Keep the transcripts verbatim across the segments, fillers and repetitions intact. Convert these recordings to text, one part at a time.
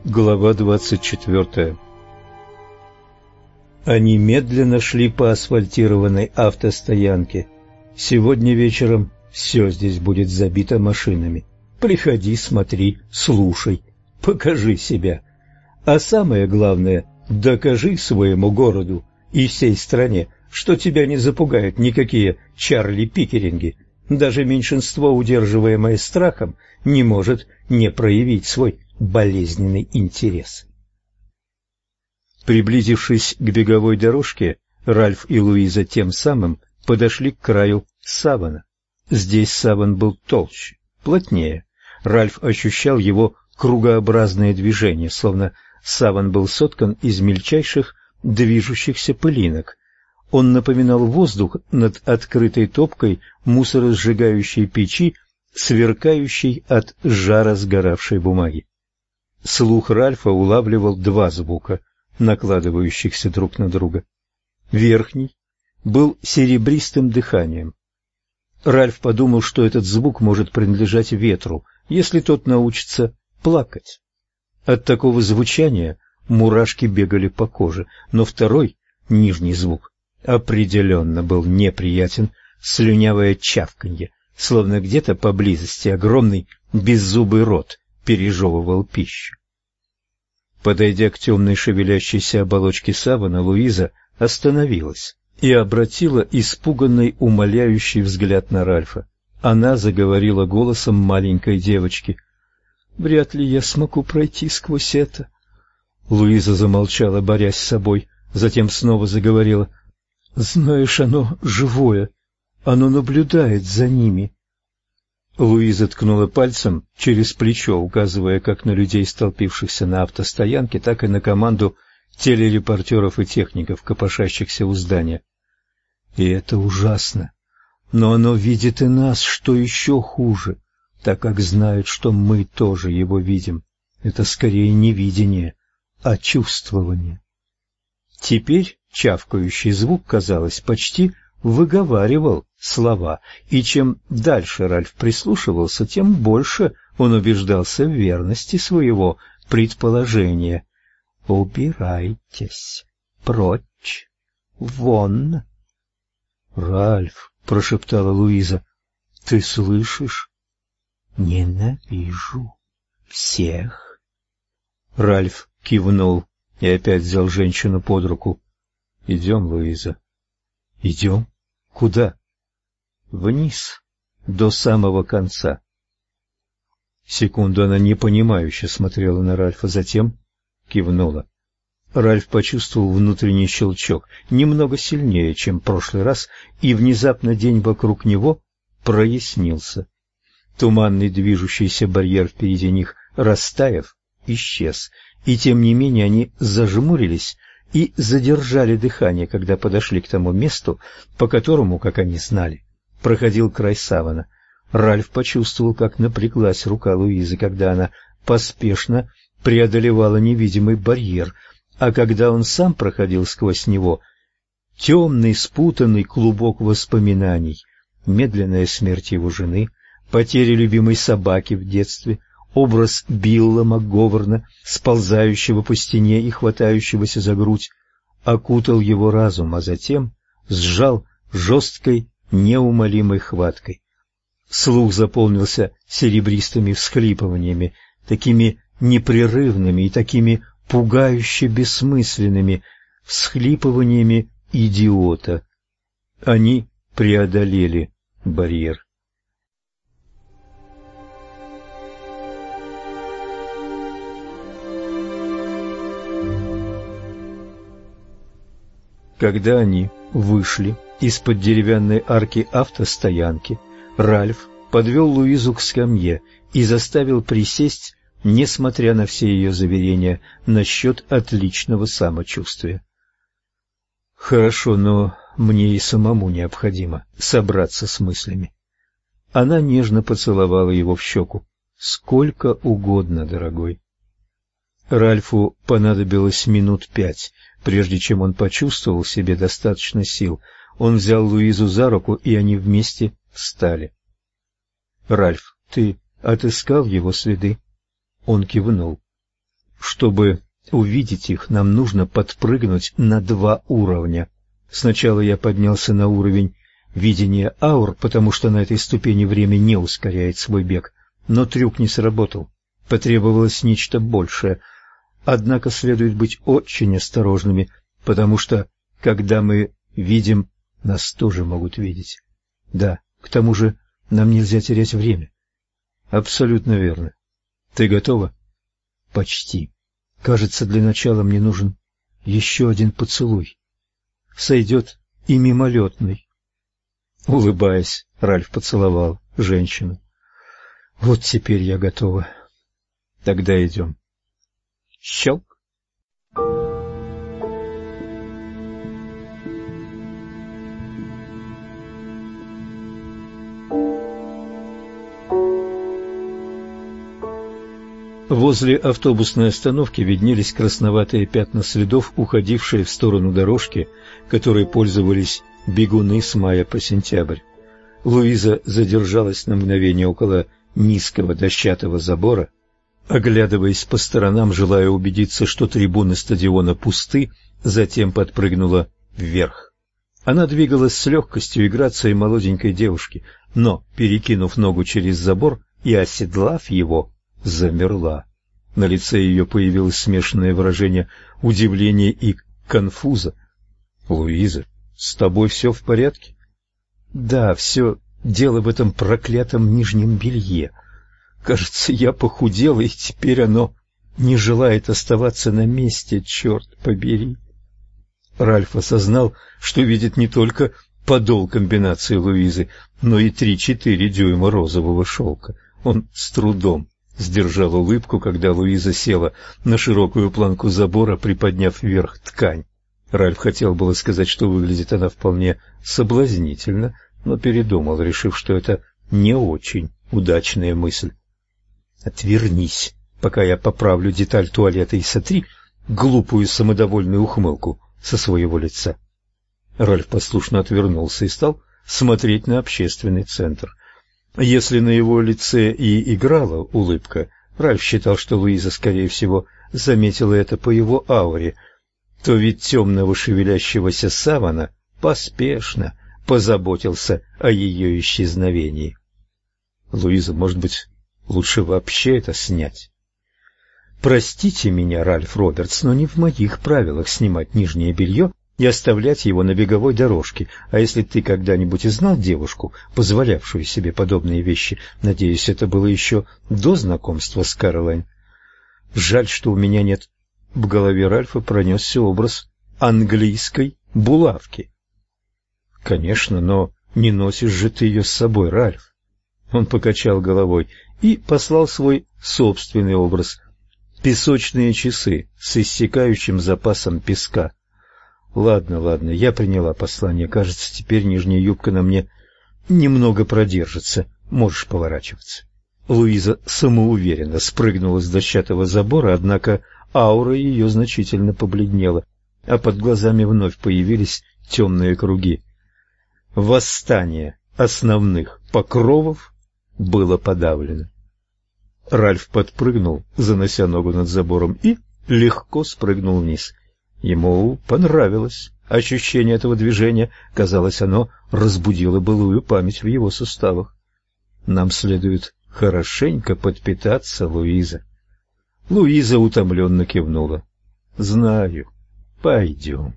Глава двадцать четвёртая. Они медленно шли по асфальтированной автостоянке. Сегодня вечером все здесь будет забито машинами. Приходи, смотри, слушай, покажи себя. А самое главное, докажи своему городу и всей стране, что тебя не запугают никакие Чарли-Пикеринги. Даже меньшинство, удерживаемое страхом, не может не проявить свой болезненный интерес. Приблизившись к беговой дорожке, Ральф и Луиза тем самым подошли к краю савана. Здесь саван был толще, плотнее. Ральф ощущал его кругообразное движение, словно саван был соткан из мельчайших движущихся пылинок. Он напоминал воздух над открытой топкой мусоросжигающей печи, сверкающей от жара сгоравшей бумаги. Слух Ральфа улавливал два звука, накладывающихся друг на друга. Верхний был серебристым дыханием. Ральф подумал, что этот звук может принадлежать ветру, если тот научится плакать. От такого звучания мурашки бегали по коже, но второй, нижний звук, определенно был неприятен, слюнявое чавканье, словно где-то поблизости огромный беззубый рот пережевывал пищу. Подойдя к темной шевелящейся оболочке савана, Луиза остановилась и обратила испуганный, умоляющий взгляд на Ральфа. Она заговорила голосом маленькой девочки. «Вряд ли я смогу пройти сквозь это». Луиза замолчала, борясь с собой, затем снова заговорила. «Знаешь, оно живое, оно наблюдает за ними». Луиза ткнула пальцем через плечо, указывая как на людей, столпившихся на автостоянке, так и на команду телерепортеров и техников, копошащихся у здания. «И это ужасно, но оно видит и нас, что еще хуже, так как знает, что мы тоже его видим. Это скорее не видение, а чувствование». Теперь чавкающий звук, казалось, почти выговаривал слова, и чем дальше Ральф прислушивался, тем больше он убеждался в верности своего предположения. «Убирайтесь, прочь, вон!» «Ральф», — прошептала Луиза, — «ты слышишь?» «Ненавижу всех». Ральф кивнул и опять взял женщину под руку. «Идем, Луиза». «Идем? Куда?» «Вниз, до самого конца». Секунду она непонимающе смотрела на Ральфа, затем кивнула. Ральф почувствовал внутренний щелчок, немного сильнее, чем в прошлый раз, и внезапно день вокруг него прояснился. Туманный движущийся барьер впереди них, растаяв, исчез, и тем не менее они зажмурились и задержали дыхание, когда подошли к тому месту, по которому, как они знали, проходил край савана. Ральф почувствовал, как напряглась рука Луизы, когда она поспешно преодолевала невидимый барьер, а когда он сам проходил сквозь него, темный спутанный клубок воспоминаний, медленная смерть его жены, потеря любимой собаки в детстве, образ Билла МакГоверна, сползающего по стене и хватающегося за грудь, окутал его разум, а затем сжал жесткой, неумолимой хваткой. Слух заполнился серебристыми всхлипываниями, такими непрерывными и такими пугающе бессмысленными всхлипываниями идиота. Они преодолели барьер. Когда они вышли из-под деревянной арки автостоянки, Ральф подвел Луизу к скамье и заставил присесть, несмотря на все ее заверения насчет отличного самочувствия. «Хорошо, но мне и самому необходимо собраться с мыслями». Она нежно поцеловала его в щеку. «Сколько угодно, дорогой». Ральфу понадобилось минут пять, прежде чем он почувствовал в себе достаточно сил. Он взял Луизу за руку, и они вместе встали. «Ральф, ты отыскал его следы?» Он кивнул. чтобы увидеть их, нам нужно подпрыгнуть на два уровня. Сначала я поднялся на уровень видения аур, потому что на этой ступени время не ускоряет свой бег, но трюк не сработал. Потребовалось нечто большее. Однако следует быть очень осторожными, потому что, когда мы видим, нас тоже могут видеть. Да, к тому же нам нельзя терять время. Абсолютно верно. Ты готова? Почти. Кажется, для начала мне нужен еще один поцелуй. Сойдет и мимолетный. Улыбаясь, Ральф поцеловал женщину. Вот теперь я готова. Тогда идем. Щелк. Возле автобусной остановки виднелись красноватые пятна следов, уходившие в сторону дорожки, которой пользовались бегуны с мая по сентябрь. Луиза задержалась на мгновение около низкого дощатого забора, оглядываясь по сторонам, желая убедиться, что трибуны стадиона пусты, затем подпрыгнула вверх. Она двигалась с легкостью и грацией молоденькой девушки, но, перекинув ногу через забор и оседлав его, замерла. На лице ее появилось смешанное выражение удивления и конфуза. — Луиза, с тобой все в порядке? — Да, все дело в этом проклятом нижнем белье. Кажется, я похудела, и теперь оно не желает оставаться на месте, черт побери. Ральф осознал, что видит не только подол комбинации Луизы, но и три-четыре дюйма розового шелка. Он с трудом сдержал улыбку, когда Луиза села на широкую планку забора, приподняв вверх ткань. Ральф хотел было сказать, что выглядит она вполне соблазнительно, но передумал, решив, что это не очень удачная мысль. «Отвернись, пока я поправлю деталь туалета, и сотри глупую самодовольную ухмылку со своего лица». Ральф послушно отвернулся и стал смотреть на общественный центр. Если на его лице и играла улыбка, Ральф считал, что Луиза, скорее всего, заметила это по его ауре, то вид темного шевелящегося савана поспешно позаботился о ее исчезновении. Луиза, может быть, лучше вообще это снять? Простите меня, Ральф Робертс, но не в моих правилах снимать нижнее белье и оставлять его на беговой дорожке. А если ты когда-нибудь и знал девушку, позволявшую себе подобные вещи, надеюсь, это было еще до знакомства с Кэролайн. Жаль, что у меня нет... В голове Ральфа пронесся образ английской булавки. Конечно, но не носишь же ты ее с собой, Ральф. Он покачал головой и послал свой собственный образ. Песочные часы с иссякающим запасом песка. Ладно, ладно, я приняла послание. Кажется, теперь нижняя юбка на мне немного продержится. Можешь поворачиваться. Луиза самоуверенно спрыгнула с дощатого забора, однако аура ее значительно побледнела, а под глазами вновь появились темные круги. Восстание основных покровов было подавлено. Ральф подпрыгнул, занося ногу над забором, и легко спрыгнул вниз. Ему понравилось ощущение этого движения. Казалось, оно разбудило былую память в его суставах. Нам следует хорошенько подпитаться, Луиза. Луиза утомленно кивнула. Знаю. Пойдем.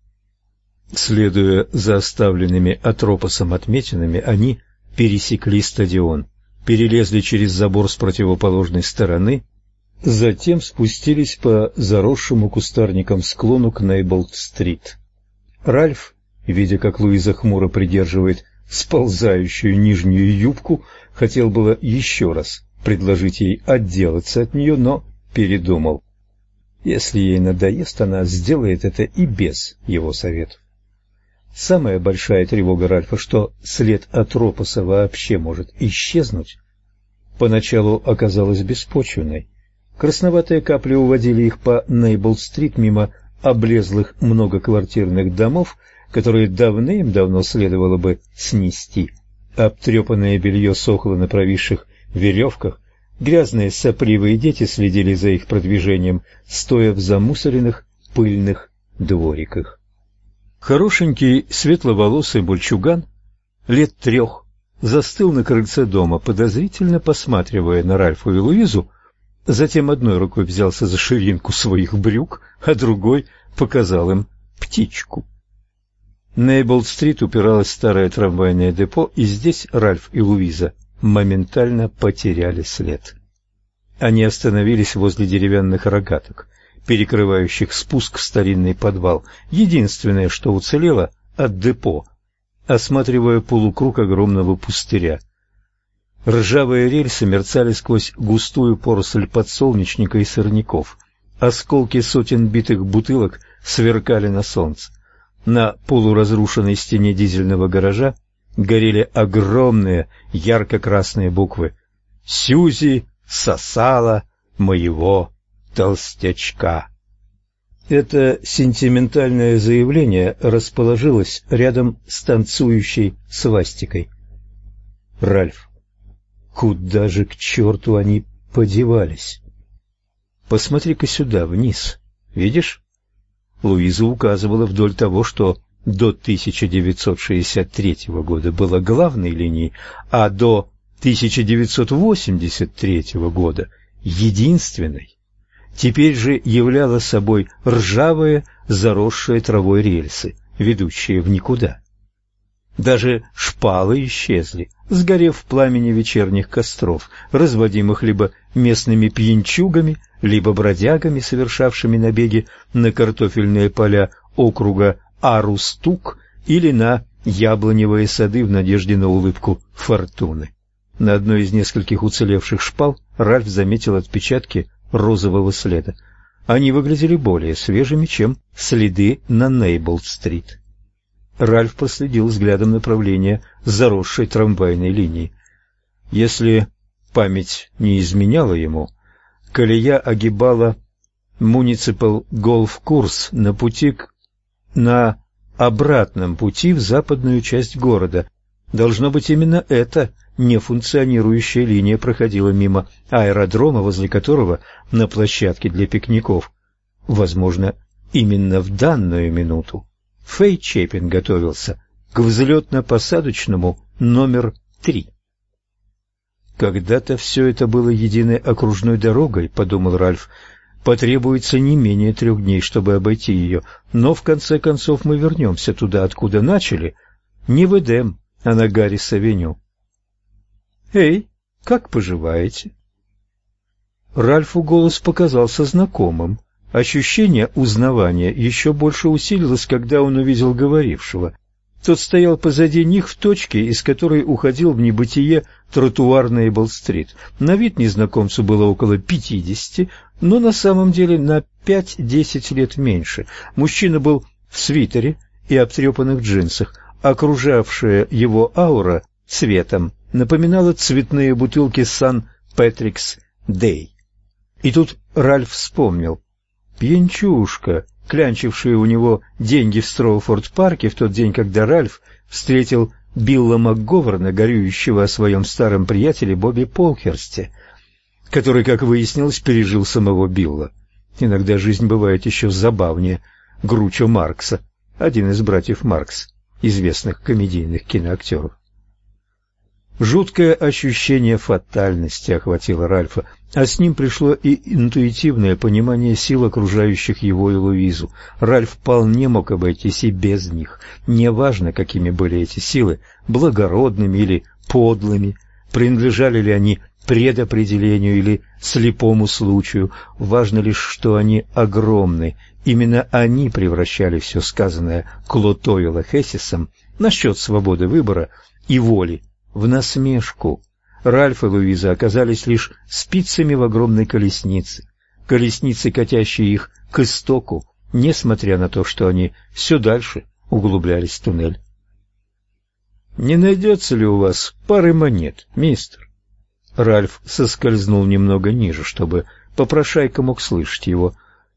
Следуя за оставленными Атропосом отметинами, они пересекли стадион, перелезли через забор с противоположной стороны, затем спустились по заросшему кустарником склону к Нейболт-стрит. Ральф, видя, как Луиза хмуро придерживает сползающую нижнюю юбку, хотел было еще раз предложить ей отделаться от нее, но передумал. Если ей надоест, она сделает это и без его советов. Самая большая тревога Ральфа, что след Атропоса вообще может исчезнуть, поначалу оказалась беспочвенной. Красноватые капли уводили их по Нейбл-стрит мимо облезлых многоквартирных домов, которые давным-давно следовало бы снести. Обтрепанное белье сохло на провисших веревках, Грязные сопливые дети следили за их продвижением, стоя в замусоренных пыльных двориках. Хорошенький светловолосый мальчуган лет трех застыл на крыльце дома, подозрительно посматривая на Ральфа и Луизу, затем одной рукой взялся за ширинку своих брюк, а другой показал им птичку. На Эйболд-стрит упиралось старое трамвайное депо, и здесь Ральф и Луиза моментально потеряли след. Они остановились возле деревянных рогаток, перекрывающих спуск в старинный подвал, единственное, что уцелело от депо, осматривая полукруг огромного пустыря. Ржавые рельсы мерцали сквозь густую поросль подсолнечника и сорняков. Осколки сотен битых бутылок сверкали на солнце. На полуразрушенной стене дизельного гаража горели огромные ярко-красные буквы «Сьюзи сосала моего толстячка». Это сентиментальное заявление расположилось рядом с танцующей свастикой. Ральф, куда же к черту они подевались? Посмотри-ка сюда, вниз. Видишь? Луиза указывала вдоль того, что до тысяча девятьсот шестьдесят третьего года было главной линией, а до тысяча девятьсот восемьдесят третьего года единственной. Теперь же являла собой ржавые, заросшие травой рельсы, ведущие в никуда. Даже шпалы исчезли, сгорев в пламени вечерних костров, разводимых либо местными пьянчугами, либо бродягами, совершавшими набеги на картофельные поля округа Арустук или на яблоневые сады в надежде на улыбку фортуны. На одной из нескольких уцелевших шпал Ральф заметил отпечатки розового следа. Они выглядели более свежими, чем следы на Нейболд-стрит. Ральф проследил взглядом направление заросшей трамвайной линии. Если память не изменяла ему, колея огибала муниципал голф-курс на пути к... на обратном пути в западную часть города. Должно быть, именно эта нефункционирующая линия проходила мимо аэродрома, возле которого на площадке для пикников, возможно, именно в данную минуту, Фэй Чепин готовился к взлетно-посадочному номер три. «Когда-то все это было единой окружной дорогой», — подумал Ральф. «Потребуется не менее трех дней, чтобы обойти ее, но в конце концов мы вернемся туда, откуда начали, не в Эдем, а на Гаррис-авеню». «Эй, как поживаете?» Ральфу голос показался знакомым. Ощущение узнавания еще больше усилилось, когда он увидел говорившего. Тот стоял позади них в точке, из которой уходил в небытие тротуар на Эйболд-стрит. На вид незнакомцу было около пятидесяти, но на самом деле на пять-десять лет меньше. Мужчина был в свитере и обтрепанных джинсах. Окружавшая его аура цветом напоминала цветные бутылки Сан Патрикс Дэй. И тут Ральф вспомнил. Пьянчушка, клянчившая у него деньги в Строуфорд-парке в тот день, когда Ральф встретил Билла МакГоверна, горюющего о своем старом приятеле Бобби Полкерсте, который, как выяснилось, пережил самого Билла. Иногда жизнь бывает еще забавнее Гручо Маркса, один из братьев Маркс, известных комедийных киноактеров. Жуткое ощущение фатальности охватило Ральфа, а с ним пришло и интуитивное понимание сил окружающих его и Луизу. Ральф вполне мог обойтись и без них. Неважно, какими были эти силы, благородными или подлыми, принадлежали ли они предопределению или слепому случаю, важно лишь, что они огромны. Именно они превращали все сказанное Клотойло Хессисом насчет свободы выбора и воли в насмешку. Ральф и Луиза оказались лишь спицами в огромной колеснице, колеснице, катящей их к истоку, несмотря на то, что они все дальше углублялись в туннель. «Не найдется ли у вас пары монет, мистер?» Ральф соскользнул немного ниже, чтобы попрошайка мог слышать его.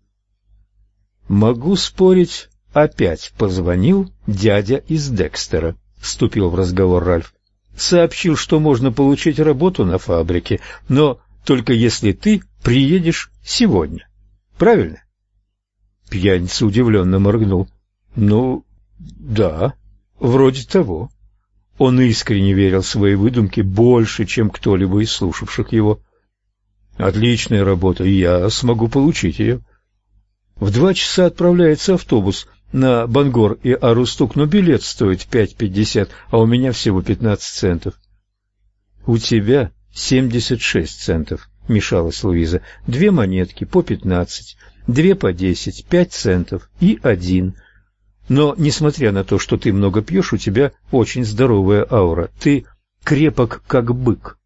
«Могу спорить, опять позвонил дядя из Декстера», — вступил в разговор Ральф. «Сообщил, что можно получить работу на фабрике, но только если ты приедешь сегодня. Правильно? Пьяница удивленно моргнул. Ну, да, вроде того. Он искренне верил в свои выдумки больше, чем кто-либо из слушавших его. Отличная работа, я смогу получить ее. В два часа отправляется автобус на Бангор и Арустук, но билет стоит пять пятьдесят, а у меня всего пятнадцать центов. У тебя семьдесят шесть центов, мешалась Луиза. Две монетки по пятнадцать, две по десять, пять центов и один. Но, несмотря на то, что ты много пьешь, у тебя очень здоровая аура. Ты крепок, как бык.